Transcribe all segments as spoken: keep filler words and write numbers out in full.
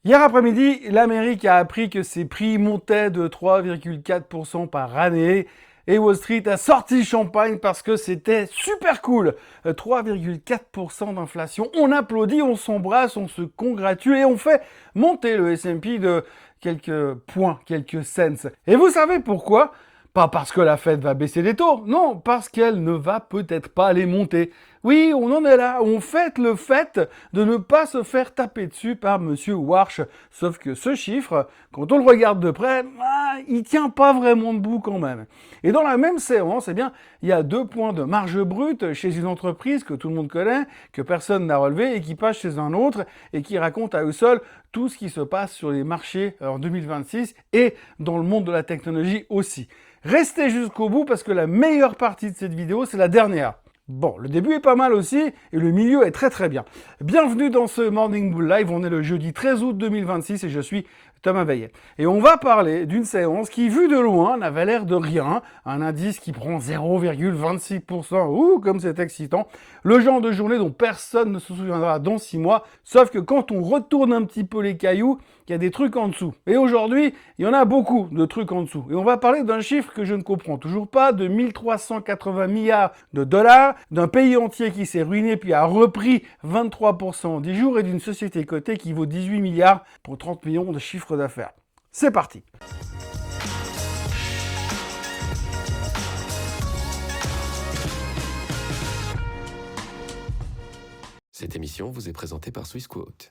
Hier après-midi, l'Amérique a appris que ses prix montaient de trois virgule quatre pour cent par année et Wall Street a sorti le champagne parce que c'était super cool. trois virgule quatre pour cent d'inflation, on applaudit, on s'embrasse, on se congratule et on fait monter le S and P de quelques points, quelques cents. Et vous savez pourquoi ? Pas parce que la Fed va baisser les taux, non, parce qu'elle ne va peut-être pas les monter. Oui, on en est là, on fête le fait de ne pas se faire taper dessus par Monsieur Warsh. Sauf que ce chiffre, quand on le regarde de près, ah, il tient pas vraiment debout quand même. Et dans la même séance, eh bien, il y a deux points de marge brute chez une entreprise que tout le monde connaît, que personne n'a relevé et qui passe chez un autre et qui raconte à eux seuls tout ce qui se passe sur les marchés en deux mille vingt-six et dans le monde de la technologie aussi. Restez jusqu'au bout parce que la meilleure partie de cette vidéo, c'est la dernière. Bon, le début est pas mal aussi et le milieu est très très bien. Bienvenue dans ce Morning Bull Live, on est le jeudi treize août deux mille vingt-six et je suis Thomas Veillet. Et on va parler d'une séance qui, vue de loin, n'avait l'air de rien. Un indice qui prend zéro virgule vingt-six pour cent. Ouh, comme c'est excitant. Le genre de journée dont personne ne se souviendra dans six mois. Sauf que quand on retourne un petit peu les cailloux, il y a des trucs en dessous. Et aujourd'hui, il y en a beaucoup de trucs en dessous. Et on va parler d'un chiffre que je ne comprends toujours pas, de mille trois cent quatre-vingts milliards de dollars, d'un pays entier qui s'est ruiné puis a repris vingt-trois pour cent en dix jours et d'une société cotée qui vaut dix-huit milliards pour trente millions de chiffre d'affaires. C'est parti. Cette émission vous est présentée par Swissquote.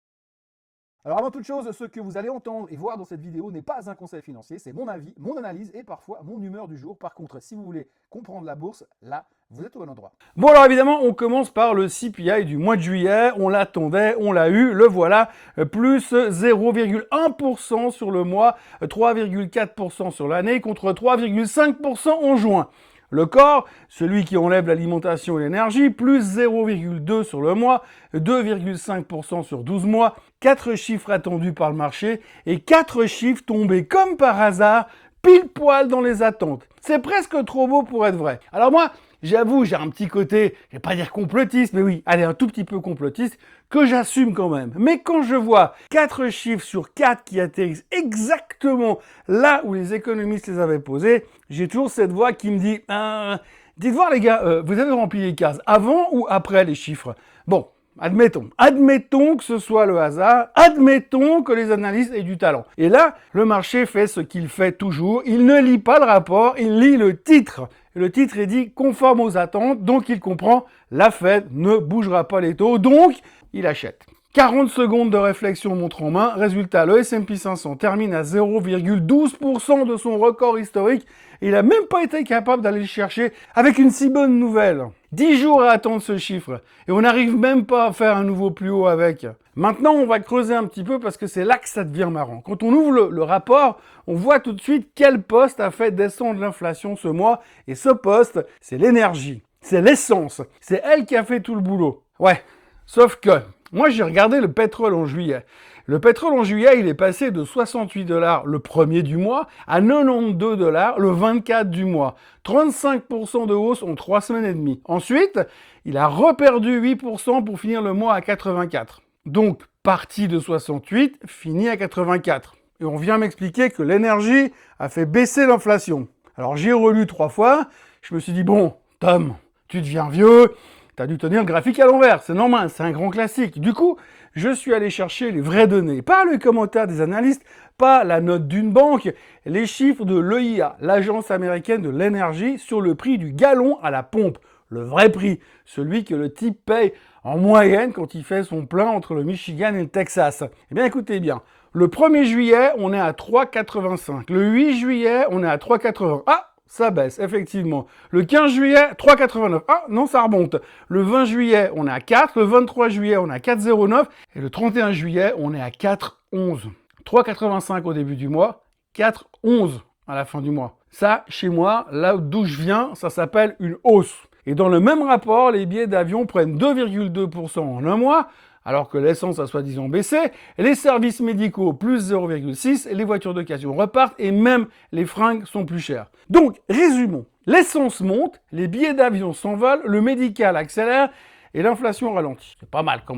Alors avant toute chose, ce que vous allez entendre et voir dans cette vidéo n'est pas un conseil financier, c'est mon avis, mon analyse et parfois mon humeur du jour. Par contre, si vous voulez comprendre la bourse, là, vous êtes au bon endroit. Bon alors évidemment, on commence par le C P I du mois de juillet, on l'attendait, on l'a eu, le voilà, plus zéro virgule un pour cent sur le mois, trois virgule quatre pour cent sur l'année contre trois virgule cinq pour cent en juin. Le corps, celui qui enlève l'alimentation et l'énergie, plus zéro virgule deux sur le mois, deux virgule cinq pour cent sur douze mois, quatre chiffres attendus par le marché et quatre chiffres tombés comme par hasard, pile poil dans les attentes. C'est presque trop beau pour être vrai. Alors moi, j'avoue, j'ai un petit côté, je vais pas dire complotiste, mais oui, allez, un tout petit peu complotiste, que j'assume quand même. Mais quand je vois quatre chiffres sur quatre qui atterrissent exactement là où les économistes les avaient posés, j'ai toujours cette voix qui me dit euh, « Dites voir les gars, euh, vous avez rempli les cases avant ou après les chiffres ?» Bon, admettons. Admettons que ce soit le hasard. Admettons que les analystes aient du talent. Et là, le marché fait ce qu'il fait toujours. Il ne lit pas le rapport, il lit le titre. Et le titre est dit conforme aux attentes, donc il comprend la Fed ne bougera pas les taux, donc il achète. quarante secondes de réflexion montre en main. Résultat, le S and P cinq cents termine à zéro virgule douze pour cent de son record historique. Et il n'a même pas été capable d'aller le chercher avec une si bonne nouvelle. dix jours à attendre ce chiffre. Et on n'arrive même pas à faire un nouveau plus haut avec. Maintenant, on va creuser un petit peu parce que c'est là que ça devient marrant. Quand on ouvre le, le rapport, on voit tout de suite quel poste a fait descendre l'inflation ce mois. Et ce poste, c'est l'énergie. C'est l'essence. C'est elle qui a fait tout le boulot. Ouais, sauf que moi, j'ai regardé le pétrole en juillet. Le pétrole en juillet, il est passé de soixante-huit dollars le premier du mois à quatre-vingt-douze dollars le vingt-quatre du mois. trente-cinq pour cent de hausse en trois semaines et demie. Ensuite, il a reperdu huit pour cent pour finir le mois à quatre-vingt-quatre. Donc, parti de soixante-huit, fini à quatre-vingt-quatre. Et on vient m'expliquer que l'énergie a fait baisser l'inflation. Alors, j'ai relu trois fois. Je me suis dit, bon, Tom, tu deviens vieux. T'as dû tenir le graphique à l'envers, c'est normal, c'est un grand classique. Du coup, je suis allé chercher les vraies données, pas les commentaires des analystes, pas la note d'une banque, les chiffres de l'E I A, l'Agence américaine de l'énergie, sur le prix du gallon à la pompe. Le vrai prix, celui que le type paye en moyenne quand il fait son plein entre le Michigan et le Texas. Eh bien, écoutez bien, le premier juillet, on est à trois virgule quatre-vingt-cinq. Le huit juillet, on est à trois virgule quatre-vingts. Ah! Ça baisse, effectivement. Le quinze juillet, trois virgule quatre-vingt-neuf. Ah, non, ça remonte. Le vingt juillet, on est à quatre. Le vingt-trois juillet, on est à quatre virgule zéro neuf. Et le trente et un juillet, on est à quatre virgule onze. trois virgule quatre-vingt-cinq au début du mois, quatre virgule onze à la fin du mois. Ça, chez moi, là d'où je viens, ça s'appelle une hausse. Et dans le même rapport, les billets d'avion prennent deux virgule deux pour cent en un mois, alors que l'essence a soi-disant baissé, les services médicaux plus zéro virgule six, et les voitures d'occasion repartent, et même les fringues sont plus chères. Donc, résumons. L'essence monte, les billets d'avion s'envolent, le médical accélère, et l'inflation ralentit. C'est pas mal quand même, hein ?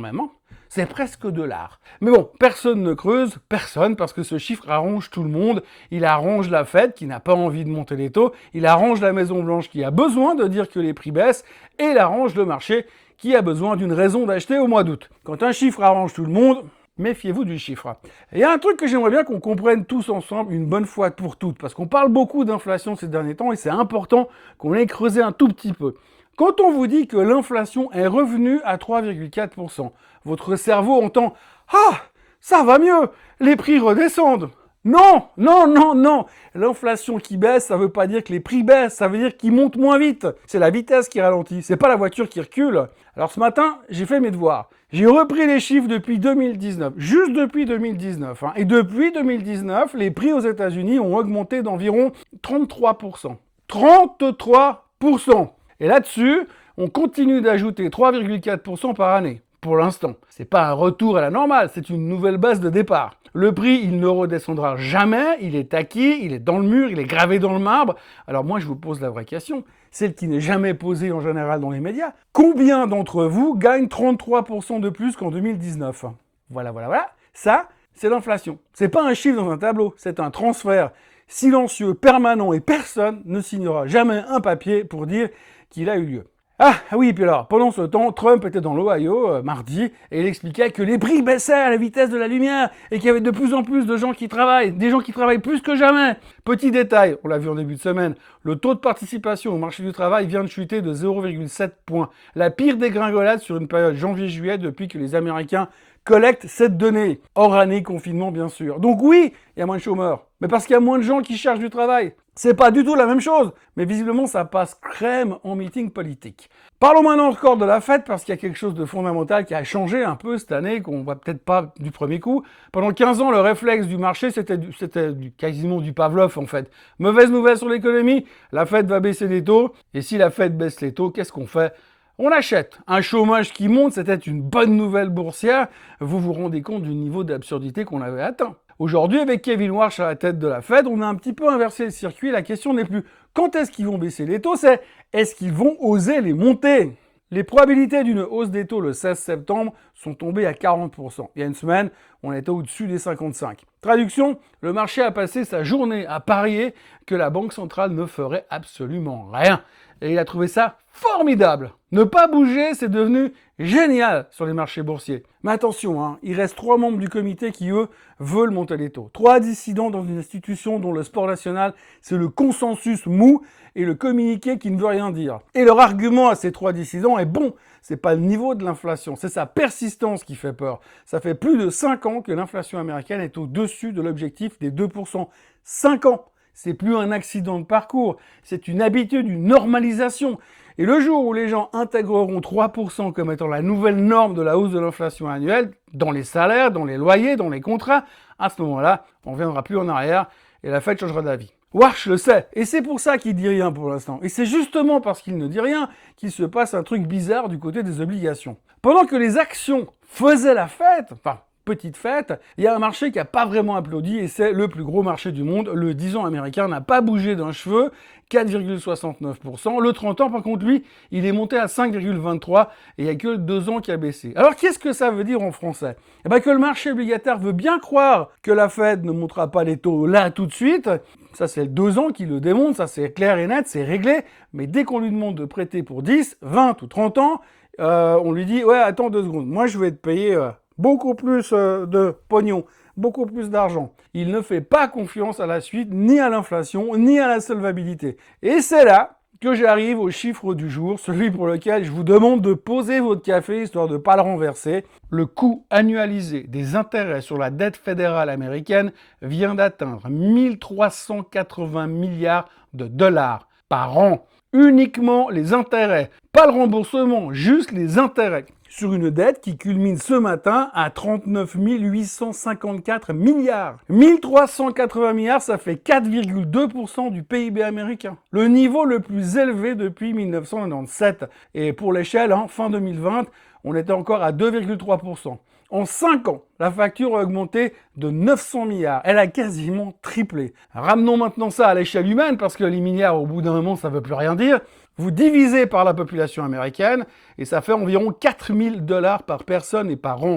C'est presque de l'art. Mais bon, personne ne creuse, personne, parce que ce chiffre arrange tout le monde. Il arrange la Fed, qui n'a pas envie de monter les taux. Il arrange la Maison-Blanche, qui a besoin de dire que les prix baissent. Et il arrange le marché, qui a besoin d'une raison d'acheter au mois d'août. Quand un chiffre arrange tout le monde, méfiez-vous du chiffre. Il y a un truc que j'aimerais bien qu'on comprenne tous ensemble une bonne fois pour toutes, parce qu'on parle beaucoup d'inflation ces derniers temps et c'est important qu'on ait creusé un tout petit peu. Quand on vous dit que l'inflation est revenue à trois virgule quatre pour cent, votre cerveau entend « Ah, ça va mieux, les prix redescendent ». Non, non, non, non. L'inflation qui baisse, ça veut pas dire que les prix baissent, ça veut dire qu'ils montent moins vite. C'est la vitesse qui ralentit, c'est pas la voiture qui recule. Alors ce matin, j'ai fait mes devoirs. J'ai repris les chiffres depuis deux mille dix-neuf, juste depuis deux mille dix-neuf. Hein. Et depuis deux mille dix-neuf, les prix aux États-Unis ont augmenté d'environ trente-trois pour cent. trente-trois pour cent. Et là-dessus, on continue d'ajouter trois virgule quatre pour cent par année. Pour l'instant. C'est pas un retour à la normale, c'est une nouvelle base de départ. Le prix, il ne redescendra jamais, il est acquis, il est dans le mur, il est gravé dans le marbre. Alors moi, je vous pose la vraie question, celle qui n'est jamais posée en général dans les médias. Combien d'entre vous gagnent trente-trois pour cent de plus qu'en deux mille dix-neuf? Voilà, voilà, voilà. Ça, c'est l'inflation. C'est pas un chiffre dans un tableau, c'est un transfert silencieux, permanent, et personne ne signera jamais un papier pour dire qu'il a eu lieu. Ah oui, puis alors, pendant ce temps, Trump était dans l'Ohio, euh, mardi, et il expliquait que les prix baissaient à la vitesse de la lumière, et qu'il y avait de plus en plus de gens qui travaillent, des gens qui travaillent plus que jamais. Petit détail, on l'a vu en début de semaine, le taux de participation au marché du travail vient de chuter de zéro virgule sept points, la pire dégringolade sur une période janvier-juillet depuis que les Américains collectent cette donnée, hors année confinement bien sûr. Donc oui, il y a moins de chômeurs, mais parce qu'il y a moins de gens qui cherchent du travail. C'est pas du tout la même chose, mais visiblement ça passe crème en meeting politique. Parlons maintenant encore de la Fed, parce qu'il y a quelque chose de fondamental qui a changé un peu cette année, qu'on voit peut-être pas du premier coup. Pendant quinze ans, le réflexe du marché, c'était du, c'était du, quasiment du Pavlov en fait. Mauvaise nouvelle sur l'économie, la Fed va baisser les taux, et si la Fed baisse les taux, qu'est-ce qu'on fait ? On achète. Un chômage qui monte, c'était une bonne nouvelle boursière. Vous vous rendez compte du niveau d'absurdité qu'on avait atteint. Aujourd'hui, avec Kevin Warsh à la tête de la Fed, on a un petit peu inversé le circuit. La question n'est plus quand est-ce qu'ils vont baisser les taux, c'est est-ce qu'ils vont oser les monter ? Les probabilités d'une hausse des taux le seize septembre sont tombées à quarante pour cent. Il y a une semaine, on était au-dessus des cinquante-cinq. Traduction, le marché a passé sa journée à parier que la Banque centrale ne ferait absolument rien. Et il a trouvé ça formidable. Ne pas bouger, c'est devenu génial sur les marchés boursiers. Mais attention, hein, il reste trois membres du comité qui, eux, veulent monter les taux. Trois dissidents dans une institution dont le sport national, c'est le consensus mou et le communiqué qui ne veut rien dire. Et leur argument à ces trois dissidents est bon. C'est pas le niveau de l'inflation, c'est sa persistance qui fait peur. Ça fait plus de cinq ans que l'inflation américaine est au-dessus de l'objectif des deux pour cent. cinq ans! C'est plus un accident de parcours, c'est une habitude, une normalisation. Et le jour où les gens intégreront trois pour cent comme étant la nouvelle norme de la hausse de l'inflation annuelle, dans les salaires, dans les loyers, dans les contrats, à ce moment-là, on ne reviendra plus en arrière et la Fed changera d'avis. Warsh le sait, et c'est pour ça qu'il dit rien pour l'instant. Et c'est justement parce qu'il ne dit rien qu'il se passe un truc bizarre du côté des obligations. Pendant que les actions faisaient la fête, enfin, petite fête, il y a un marché qui n'a pas vraiment applaudi et c'est le plus gros marché du monde. Le dix ans américain n'a pas bougé d'un cheveu, quatre virgule soixante-neuf pour cent. Le trente ans, par contre, lui, il est monté à cinq virgule vingt-trois et il n'y a que deux ans qui a baissé. Alors, qu'est-ce que ça veut dire en français ? Eh bien, que le marché obligataire veut bien croire que la Fed ne montera pas les taux là tout de suite. Ça, c'est le deux ans qui le démontre, ça c'est clair et net, c'est réglé. Mais dès qu'on lui demande de prêter pour dix, vingt ou trente ans, euh, on lui dit « Ouais, attends deux secondes, moi je vais te payer... Euh, beaucoup plus euh, de pognon, beaucoup plus d'argent. Il ne fait pas confiance à la suite, ni à l'inflation, ni à la solvabilité. Et c'est là que j'arrive au chiffre du jour, celui pour lequel je vous demande de poser votre café, histoire de ne pas le renverser. Le coût annualisé des intérêts sur la dette fédérale américaine vient d'atteindre mille trois cent quatre-vingts milliards de dollars par an. Uniquement les intérêts, pas le remboursement, juste les intérêts. Sur une dette qui culmine ce matin à trente-neuf mille huit cent cinquante-quatre milliards. mille trois cent quatre-vingts milliards, ça fait quatre virgule deux pour cent du P I B américain. Le niveau le plus élevé depuis mille neuf cent quatre-vingt-dix-sept. Et pour l'échelle, hein, fin deux mille vingt, on était encore à deux virgule trois pour cent. En cinq ans, la facture a augmenté de neuf cents milliards. Elle a quasiment triplé. Ramenons maintenant ça à l'échelle humaine, parce que les milliards, au bout d'un moment, ça ne veut plus rien dire. Vous divisez par la population américaine, et ça fait environ quatre mille dollars par personne et par an.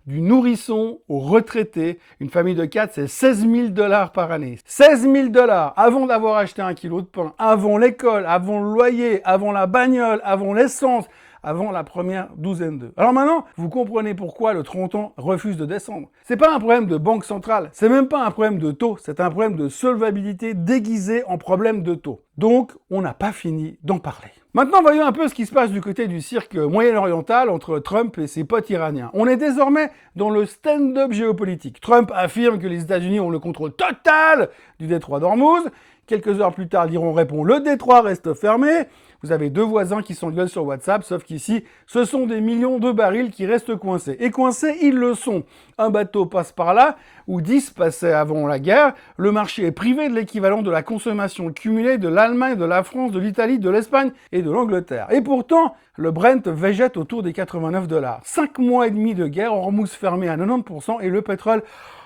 du nourrisson au retraité. Une famille de quatre, c'est seize mille dollars par année. seize mille dollars avant d'avoir acheté un kilo de pain, avant l'école, avant le loyer, avant la bagnole, avant l'essence, avant la première douzaine d'œufs. Alors maintenant, vous comprenez pourquoi le trente ans refuse de descendre. C'est pas un problème de banque centrale, c'est même pas un problème de taux, c'est un problème de solvabilité déguisé en problème de taux. Donc, on n'a pas fini d'en parler. Maintenant, voyons un peu ce qui se passe du côté du cirque moyen-oriental entre Trump et ses potes iraniens. On est désormais dans le stand-up géopolitique. Trump affirme que les États-Unis ont le contrôle total du détroit d'Ormuz. Quelques heures plus tard, l'Iran répond « Le détroit reste fermé ». Vous avez deux voisins qui s'engueulent sur WhatsApp, sauf qu'ici, ce sont des millions de barils qui restent coincés. Et coincés, ils le sont. Un bateau passe par là, ou dix passaient avant la guerre. Le marché est privé de l'équivalent de la consommation cumulée de l'Allemagne, de la France, de l'Italie, de l'Espagne et de l'Angleterre. Et pourtant, le Brent végète autour des quatre-vingt-neuf dollars. Cinq mois et demi de guerre, Hormuz fermé à quatre-vingt-dix pour cent et le pétrole,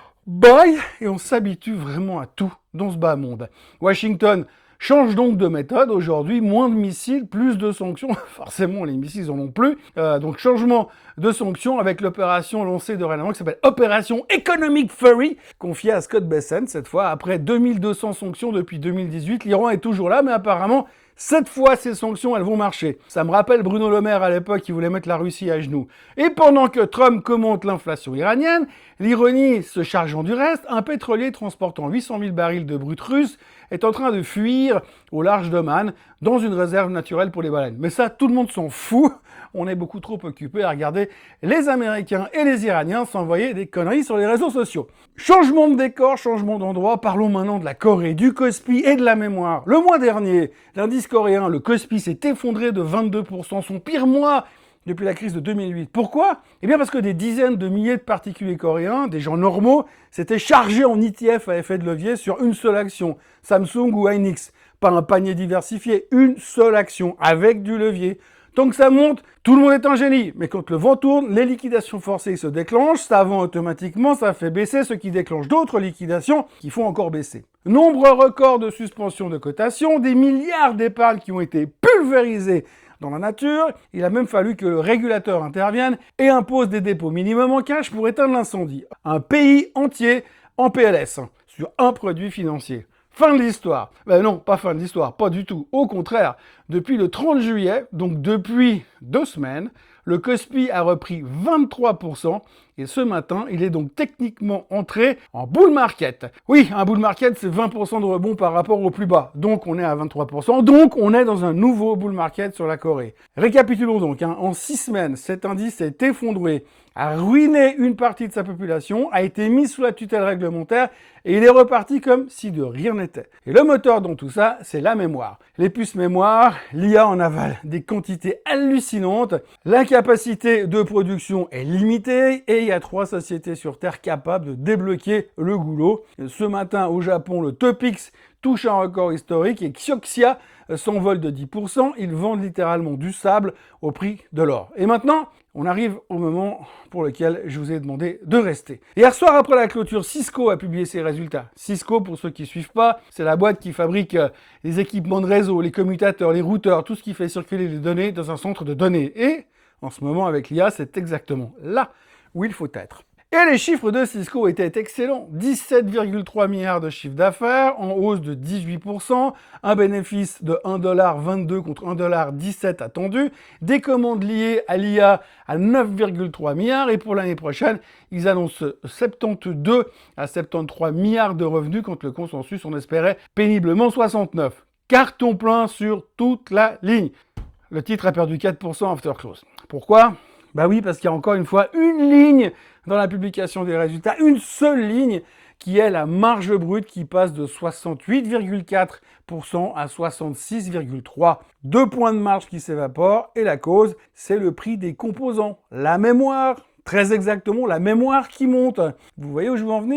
boy, et on s'habitue vraiment à tout dans ce bas monde. Washington change donc de méthode. Aujourd'hui, moins de missiles, plus de sanctions. Forcément, les missiles, ils en ont plus. Euh, donc, changement de sanctions avec l'opération lancée dorénavant qui s'appelle Opération Economic Fury, confiée à Scott Bessent. Cette fois, après deux mille deux cents sanctions depuis deux mille dix-huit, l'Iran est toujours là, mais apparemment, cette fois, ces sanctions, elles vont marcher. Ça me rappelle Bruno Le Maire à l'époque qui voulait mettre la Russie à genoux. Et pendant que Trump commente l'inflation iranienne, l'ironie se chargeant du reste, un pétrolier transportant huit cent mille barils de brut russe est en train de fuir au large d'Oman dans une réserve naturelle pour les baleines. Mais ça, tout le monde s'en fout. On est beaucoup trop occupé à regarder les Américains et les Iraniens s'envoyer des conneries sur les réseaux sociaux. Changement de décor, changement d'endroit, parlons maintenant de la Corée, du Kospi et de la mémoire. Le mois dernier, l'indice coréen, le Kospi, s'est effondré de vingt-deux pour cent, son pire mois depuis la crise de deux mille huit. Pourquoi? Eh bien parce que des dizaines de milliers de particuliers coréens, des gens normaux, s'étaient chargés en E T F à effet de levier sur une seule action, Samsung ou Hynix. Pas un panier diversifié, une seule action, avec du levier. Tant que ça monte, tout le monde est un génie. Mais quand le vent tourne, les liquidations forcées se déclenchent, ça vend automatiquement, ça fait baisser, ce qui déclenche d'autres liquidations qui font encore baisser. Nombre record de suspensions de cotation, des milliards d'épargnes qui ont été pulvérisés dans la nature. Il a même fallu que le régulateur intervienne et impose des dépôts minimum en cash pour éteindre l'incendie. Un pays entier en P L S sur un produit financier. Fin de l'histoire. Ben non, pas fin de l'histoire, pas du tout. Au contraire, depuis le trente juillet, donc depuis deux semaines, le Kospi a repris vingt-trois pour cent et ce matin, il est donc techniquement entré en bull market. Oui, un bull market, c'est vingt pour cent de rebond par rapport au plus bas. Donc, on est à vingt-trois pour cent. Donc, on est dans un nouveau bull market sur la Corée. Récapitulons donc. Hein. En six semaines, cet indice s'est effondré, a ruiné une partie de sa population, a été mis sous la tutelle réglementaire et il est reparti comme si de rien n'était. Et le moteur dans tout ça, c'est la mémoire. Les puces mémoire, l'I A en avale des quantités hallucinantes, la capacité de production est limitée et il y a trois sociétés sur Terre capables de débloquer le goulot. Ce matin, au Japon, le Topix touche un record historique et Kioxia s'envole de dix pour cent. Ils vendent littéralement du sable au prix de l'or. Et maintenant, on arrive au moment pour lequel je vous ai demandé de rester. Hier soir, après la clôture, Cisco a publié ses résultats. Cisco, pour ceux qui ne suivent pas, c'est la boîte qui fabrique les équipements de réseau, les commutateurs, les routeurs, tout ce qui fait circuler les données dans un centre de données. Et en ce moment, avec l'I A, c'est exactement là où il faut être. Et les chiffres de Cisco étaient excellents. dix-sept virgule trois milliards de chiffre d'affaires, en hausse de dix-huit pour cent, un bénéfice de un dollar vingt-deux contre un dollar dix-sept attendu, des commandes liées à l'I A à neuf virgule trois milliards, et pour l'année prochaine, ils annoncent soixante-douze à soixante-treize milliards de revenus, quand le consensus en espérait péniblement soixante-neuf. Carton plein sur toute la ligne. Le titre a perdu quatre pour cent after close. Pourquoi? Bah oui, parce qu'il y a encore une fois une ligne dans la publication des résultats, une seule ligne qui est la marge brute qui passe de soixante-huit virgule quatre pour cent à soixante-six virgule trois pour cent. Deux points de marge qui s'évaporent et la cause, c'est le prix des composants. La mémoire, très exactement la mémoire qui monte. Vous voyez où je veux en venir?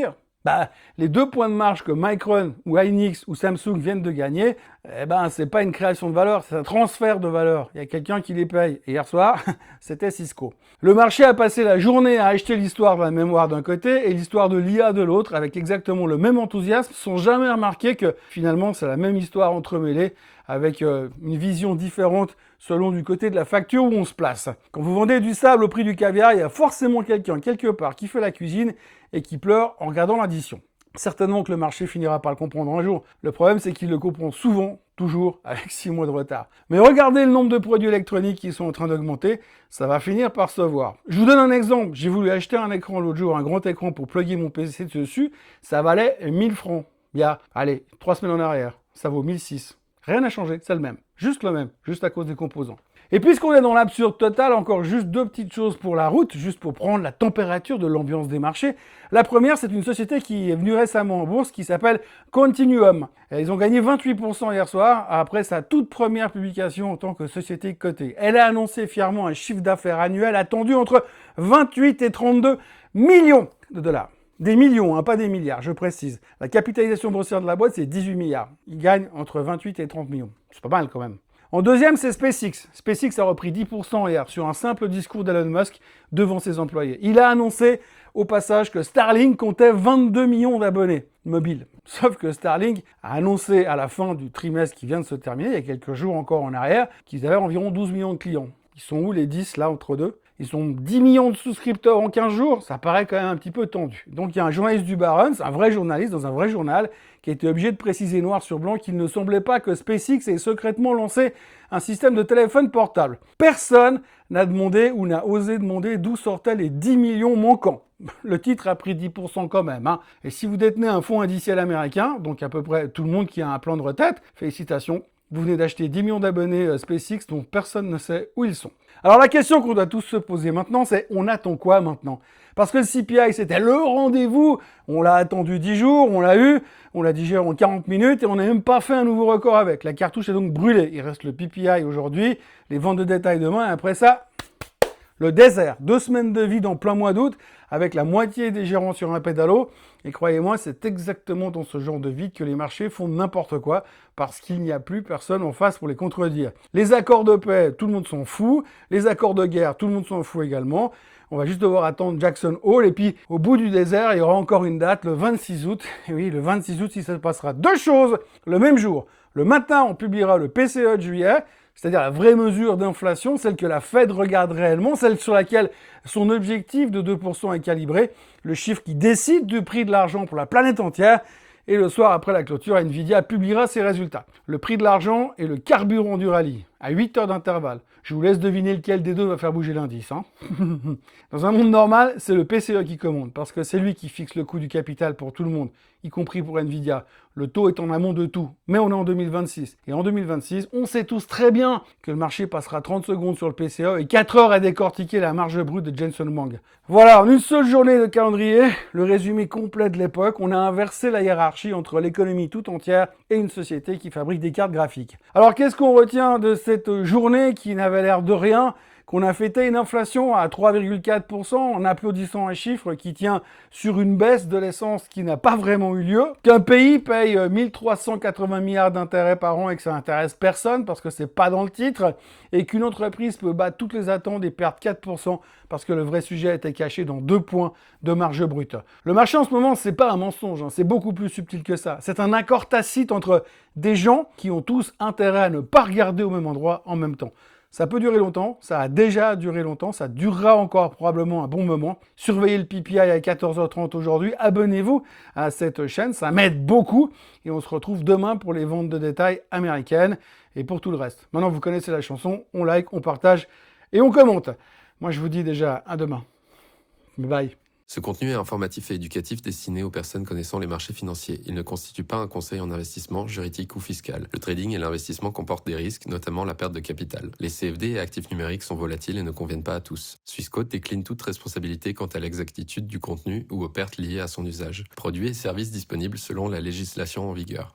Bah, les deux points de marge que Micron ou Hynix ou Samsung viennent de gagner, eh ben, c'est pas une création de valeur, c'est un transfert de valeur. Il y a quelqu'un qui les paye. Et hier soir, c'était Cisco. Le marché a passé la journée à acheter l'histoire de la mémoire d'un côté et l'histoire de l'I A de l'autre avec exactement le même enthousiasme, sans jamais remarquer que finalement, c'est la même histoire entremêlée avec euh, une vision différente selon du côté de la facture où on se place. Quand vous vendez du sable au prix du caviar, il y a forcément quelqu'un quelque part qui fait la cuisine et qui pleure en regardant l'addition. Certainement que le marché finira par le comprendre un jour. Le problème, c'est qu'il le comprend souvent, toujours, avec six mois de retard. Mais regardez le nombre de produits électroniques qui sont en train d'augmenter, ça va finir par se voir. Je vous donne un exemple. J'ai voulu acheter un écran l'autre jour, un grand écran pour plugger mon P C dessus. Ça valait mille francs. Il y a, allez, trois semaines en arrière. Ça vaut mille six. Rien n'a changé, c'est le même. Juste le même, juste à cause des composants. Et puisqu'on est dans l'absurde total, encore juste deux petites choses pour la route, juste pour prendre la température de l'ambiance des marchés. La première, c'est une société qui est venue récemment en bourse qui s'appelle Continuum. Et ils ont gagné vingt-huit pour cent hier soir après sa toute première publication en tant que société cotée. Elle a annoncé fièrement un chiffre d'affaires annuel attendu entre vingt-huit et trente-deux millions de dollars. Des millions, hein, pas des milliards, je précise. La capitalisation boursière de la boîte, c'est dix-huit milliards. Ils gagnent entre vingt-huit et trente millions. C'est pas mal quand même. En deuxième, c'est SpaceX. SpaceX a repris dix pour cent hier sur un simple discours d'Elon Musk devant ses employés. Il a annoncé au passage que Starlink comptait vingt-deux millions d'abonnés mobiles. Sauf que Starlink a annoncé à la fin du trimestre qui vient de se terminer, il y a quelques jours encore en arrière, qu'ils avaient environ douze millions de clients. Ils sont où les dix là entre deux? Ils ont dix millions de souscripteurs en quinze jours, ça paraît quand même un petit peu tendu. Donc il y a un journaliste du Barron's, un vrai journaliste dans un vrai journal, qui a été obligé de préciser noir sur blanc qu'il ne semblait pas que SpaceX ait secrètement lancé un système de téléphone portable. Personne n'a demandé ou n'a osé demander d'où sortaient les dix millions manquants. Le titre a pris dix pour cent quand même. Hein. Et si vous détenez un fonds indiciel américain, donc à peu près tout le monde qui a un plan de retraite, félicitations. Vous venez d'acheter dix millions d'abonnés SpaceX dont personne ne sait où ils sont. Alors la question qu'on doit tous se poser maintenant, c'est on attend quoi maintenant? Parce que le C P I, c'était le rendez-vous, on l'a attendu dix jours, on l'a eu, on l'a digéré en quarante minutes et on n'a même pas fait un nouveau record avec. La cartouche est donc brûlée. Il reste le P P I aujourd'hui, les ventes de détail demain et après ça, le désert. Deux semaines de vide en plein mois d'août avec la moitié des gérants sur un pédalo. Et croyez-moi, c'est exactement dans ce genre de vide que les marchés font n'importe quoi parce qu'il n'y a plus personne en face pour les contredire. Les accords de paix, tout le monde s'en fout. Les accords de guerre, tout le monde s'en fout également. On va juste devoir attendre Jackson Hole et puis au bout du désert, il y aura encore une date, le vingt-six août. Et oui, le vingt-six août, il se passera deux choses le même jour. Le matin, on publiera le P C E de juillet, c'est-à-dire la vraie mesure d'inflation, celle que la Fed regarde réellement, celle sur laquelle son objectif de deux pour cent est calibré, le chiffre qui décide du prix de l'argent pour la planète entière. Et le soir après la clôture, Nvidia publiera ses résultats. Le prix de l'argent et le carburant du rallye, à huit heures d'intervalle. Je vous laisse deviner lequel des deux va faire bouger l'indice. Hein. Dans un monde normal, c'est le P C E qui commande, parce que c'est lui qui fixe le coût du capital pour tout le monde, y compris pour Nvidia. Le taux est en amont de tout, mais on est en deux mille vingt-six. Et en deux mille vingt-six, on sait tous très bien que le marché passera trente secondes sur le P C E et quatre heures à décortiquer la marge brute de Jensen Huang. Voilà, en une seule journée de calendrier, le résumé complet de l'époque, on a inversé la hiérarchie entre l'économie tout entière et une société qui fabrique des cartes graphiques. Alors qu'est-ce qu'on retient de cette journée qui n'avait l'air de rien ? Qu'on a fêté une inflation à trois virgule quatre pour cent en applaudissant un chiffre qui tient sur une baisse de l'essence qui n'a pas vraiment eu lieu, qu'un pays paye mille trois cent quatre-vingts milliards d'intérêts par an et que ça n'intéresse personne parce que c'est pas dans le titre, et qu'une entreprise peut battre toutes les attentes et perdre quatre pour cent parce que le vrai sujet était caché dans deux points de marge brute. Le marché en ce moment, c'est pas un mensonge, hein, c'est beaucoup plus subtil que ça. C'est un accord tacite entre des gens qui ont tous intérêt à ne pas regarder au même endroit en même temps. Ça peut durer longtemps, ça a déjà duré longtemps, ça durera encore probablement un bon moment. Surveillez le P P I à quatorze heures trente aujourd'hui, abonnez-vous à cette chaîne, ça m'aide beaucoup. Et on se retrouve demain pour les ventes de détail américaines et pour tout le reste. Maintenant, vous connaissez la chanson, on like, on partage et on commente. Moi, je vous dis déjà à demain. Bye bye. Ce contenu est informatif et éducatif destiné aux personnes connaissant les marchés financiers. Il ne constitue pas un conseil en investissement, juridique ou fiscal. Le trading et l'investissement comportent des risques, notamment la perte de capital. Les C F D et actifs numériques sont volatiles et ne conviennent pas à tous. Swissquote décline toute responsabilité quant à l'exactitude du contenu ou aux pertes liées à son usage. Produits et services disponibles selon la législation en vigueur.